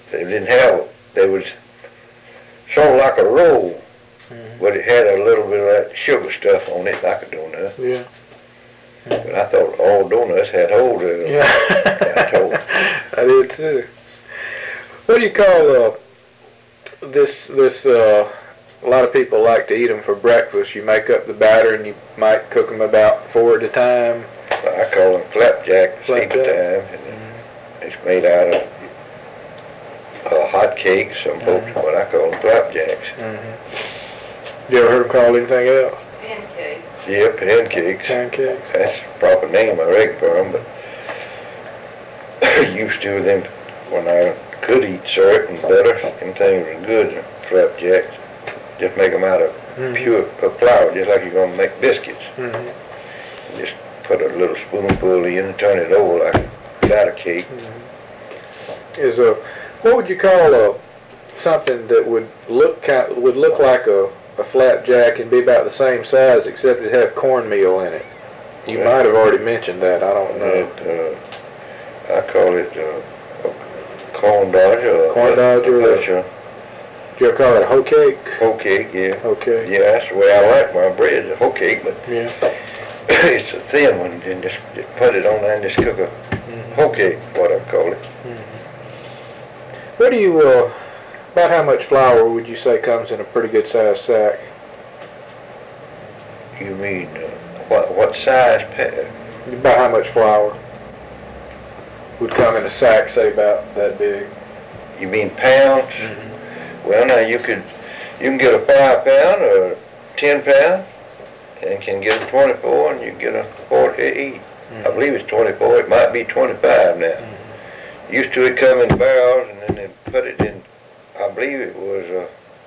They didn't have, they was sort of like a roll, but it had a little bit of that sugar stuff on it like a donut. Yeah. But I thought all donuts had holes in them. Yeah. I did too. What do you call this? A lot of people like to eat them for breakfast. You make up the batter and you might cook them about 4 at a time. I call them flapjack, sleep time. And it's made out of hot cakes. Some folks, but I call them flapjacks. You ever heard them called anything else? Pancakes. Yeah, pancakes. Pancakes. That's the proper name I reckon for them, but I used to them when I could eat syrup and butter and things were good. Flapjacks. Just make them out of pure flour, just like you're going to make biscuits. Just put a little spoonful in and turn it over like a batter cake. What would you call something that would look like a flapjack and be about the same size except it have cornmeal in it? You might have already mentioned that. I don't know. I call it corn dodger. Corn dodger. Do you ever call it a hoe cake? Hoe cake, yeah. Hoe cake. Yeah, that's the way I like my bread, a hoe cake, but yeah. It's a thin one, and just put it on there and just cook a hoe cake, what I call it. What do you, about how much flour would you say comes in a pretty good sized sack? You mean, what size? About how much flour would come in a sack, say about that big? You mean pounds? Well, now you can get a 5 pound or 10 pound, and can get a 24, and you can get a 48. I believe it's 24. It might be 25 now. Used to it come in barrels, and then they put it in. I believe it was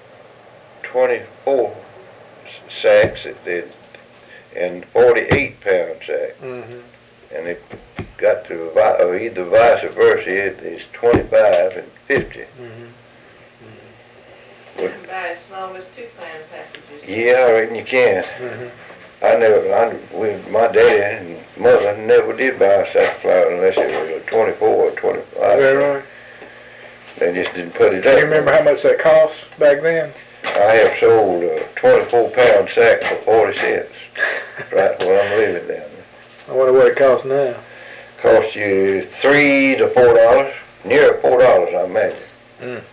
24 sacks that did, and 48 pound sack. And it got to either vice versa. It's 25 and 50. You can buy as small as 2-pound packages. Yeah, I reckon you can. My daddy and mother never did buy a sack of flour unless it was a 24 or 25. Is that right? They just didn't put it Do up. you remember how much that cost back then? I have sold a 24 pound sack for 40 cents. Right where I'm living down there. I wonder what it costs now. Cost you $3 to $4, near $4, I imagine.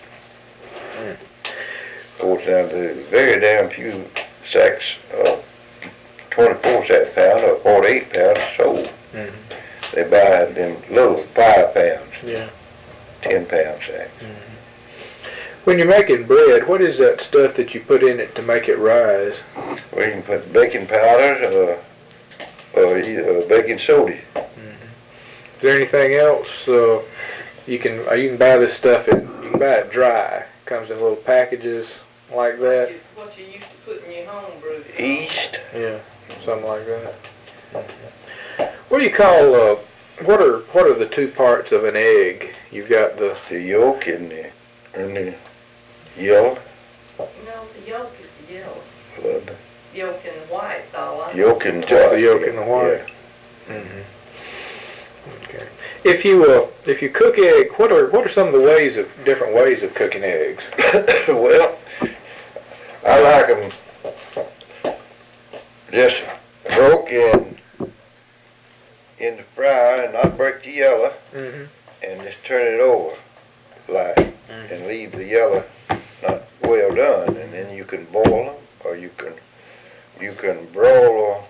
Goes down to very damn few sacks of 24 sack pound or 48 pounds sold. They buy them little 5 pounds, 10 pound sacks. When you're making bread, what is that stuff that you put in it to make it rise? Well, you can put baking powder or baking soda. Is there anything else? You can buy this stuff. You can buy it dry. It comes in little packages like that. What you used to put in your home brew. Yeast. Yeah, something like that. What do you call? What are the two parts of an egg? You've got the yolk and the yellow. No, the yolk is the yellow. Well, Yolk and white's all I know. yolk and just the yolk and the white. Yeah. Okay. If you cook egg, what are some of the different ways of cooking eggs? Well, I like them just broke in the fryer and not break the yellow, and just turn it over and leave the yellow not well done, and then you can boil them, or you can broil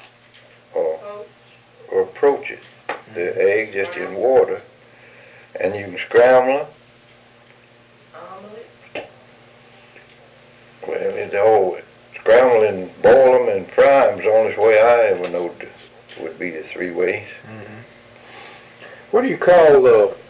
or poach it, the egg just in water, and you can scramble them. Omelet? Well, it's all scramble and boil them and fry them is the only way I ever knowed would be the 3 ways. What do you call